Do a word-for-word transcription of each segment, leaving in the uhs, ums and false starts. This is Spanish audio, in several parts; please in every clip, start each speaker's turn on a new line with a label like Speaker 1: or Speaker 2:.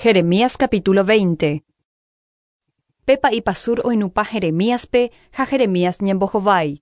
Speaker 1: Jeremías capítulo veinte. Pepa y pasur oinupa Jeremías pe, ha Jeremías ñembohovai.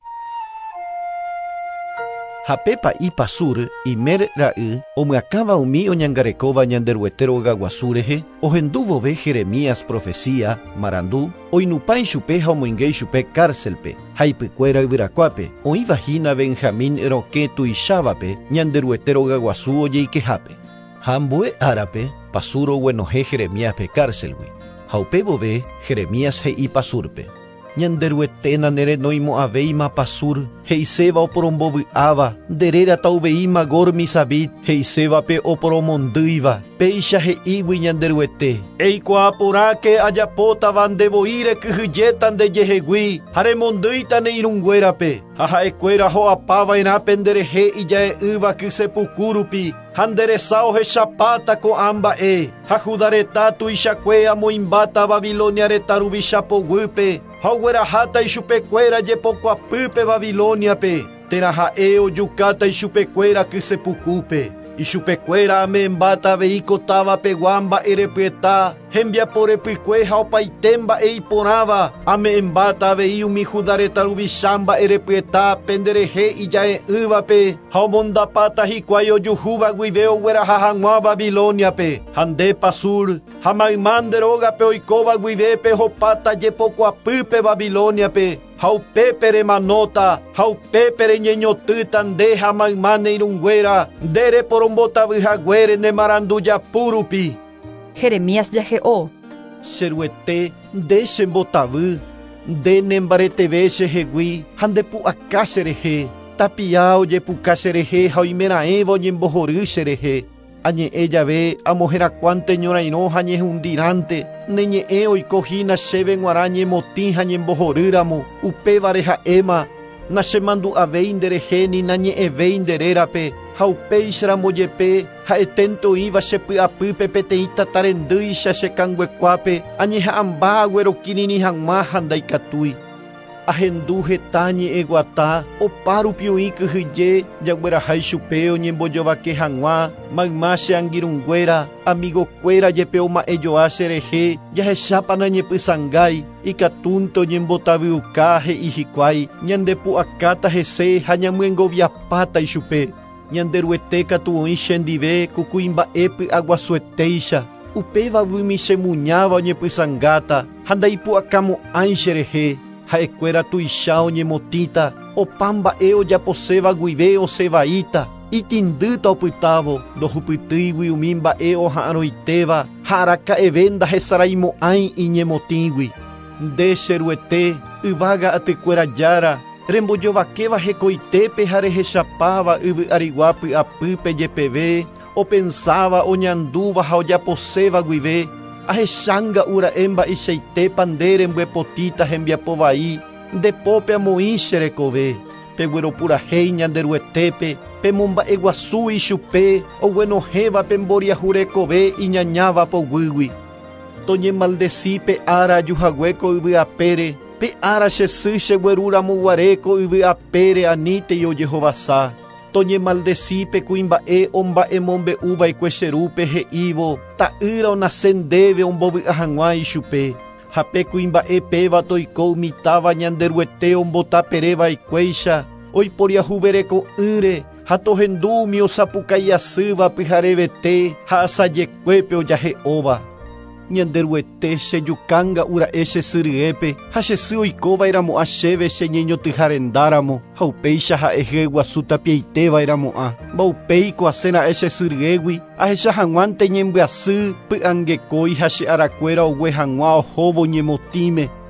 Speaker 2: Ha Pepa y pasur y mer ra'i o me acaba umi o ñangarekova ñanderuetero gaguasureje o henduvo ve Jeremías profecía marandú o inupai chupe o moingei chupe cárcelpe haipicuera ibiracuape o ivagina Benjamín roquetu y shabape ñanderuetero gaguasu o yeikejape hambue árape pasuro buenoje Jeremías pe cárcelwi haupebo ve Jeremías he y pasurpe ñanderuetena nere noimo aveima pasur heiseba oporombovi ava derera tauveima gormi sabit heiseba pe oporomondyiva peisha he iwi ñanderuete eikuapora ke ajapota vandevoire kyhyjetan de jehegui haremondýita ne irunguérape ha ha'ekuéra ho'apáva erápe nderehe ijae yva kysepukúrupi ha nderesao hechapáta ko'ã mba'e ha Judareta tuichakue amoimbáta Babilonia reta rupi chapoguýpe ha ogueraháta ichupekuéra jepokuapýpe Babiloniape térã ha'e ojukáta ichupekuéra kysepukúpe ichupekuéra amembáta avei kotávapegua mba'erepyeta hembiaporepykue ha opaite mba'e iporãva ame'embáta avei umi Judareta ruvicha mba'erepyeta penderehe ijae yvápe ha omondapáta hikuái ojuhúva guive ogueraha hag̃ua Babiloniape ha nde pasur ha mayma nderógape oikóva guivépe hopáta jepokuapýpe Babiloniape ha upépe remanóta ha upépe reñeñotýta nde ha mayma neirũnguéra nde reporombotavyhaguére ne marandu japúrupi.
Speaker 1: Jeremías jahe'o.
Speaker 2: Cheruete nde chembotavy nde nembareteve chehegui ha ndepu'aka cherehe tapia ojepuka cherehe ha oimeraẽva oñembohory cherehe añe'ẽ jave amoherakuánte ñorairõ ha ñehundiránte neñe'ẽ oikohína chéve g̃uarã ñemotĩ ha ñembohorýramo upévare ha'éma nachemandu'avéi nderehe ni nañe'ẽvéi nderérape ha upéicharamo jepe ha'eténte oĩva chepy'apýpe peteĩ tatarendýicha chekanguekuápe añeha'ãmba aguerokirĩri hag̃ua ha ndaikatúi ahendu heta ñe'ẽ guata opárupi oĩ kyhyje jaguerahái chupe oñembojovake hag̃ua mayma che angirũnguéra amigokuéra jepe oma'ejoa cherehe jahechápa nañepysãngái ikatúnte oñembotavyuka he'i hikuái ñandepu'akáta hese ha ñamyengoviapáta ichupe ñanderuete katu oĩ chendive kukuimba'épy aguasuetéicha upévavými chemuñáva oñepysãngáta ha ndaipu'akamo'ãi cherehe ha'ekuéra tuicha oñemotĩta opa mba'e ojaposéva guive osevaíta itindýta opytávo ndohupytýigui umi mba'e oha'ãroitéva ha araka'eve ndahesaraimo'ãi iñemotĩgui nde cheruete yvága atykuéra jára rembojovakéva hekoitépe ha rehechapáva yvy'ariguápy apýpe jepeve opensáva oñandúva ha ojaposéva guive ahechanga ura'e mba'eichaitépa nde rembyepotĩta hembiapo vai ndepópe amoĩ cherekove pegueropurahéi ñanderuetépe pemomba'e guasu ichupe oguenohéva pemboriahurekove iñañáva poguýgui toñemaldeci pe ára ajuhaguéko yvy'apére pe ára chesy chegueruramoguaréko yvy'apére aníte ojehovasa toñemaldeci pe kuimba'e omba'emombe'úvaikue cherúpe he'ívo ta'ýra onase ndéve ombovy'a hag̃ua ichupe ha pe kuimba'e péva toiko umitáva ñanderuete ombotapereva'ekuéicha oiporiahuvereko ýre ha tohendu umi osapukai asýva pyharevete ha asajekuépe ojahe'óva ñanderuete chejukanga ura'e chesyryépe ha chesy oikóvairamo'ã chéve cheñeñotýharendáramo ha upéicha ha'ehe guasu tapiaitévairamo'ã mbaupéiko asẽra'e chesyryégui ahecha hag̃uánte ñembyasy py'angekói ha che arakuéra ogue hag̃ua ohóvo ñemotĩme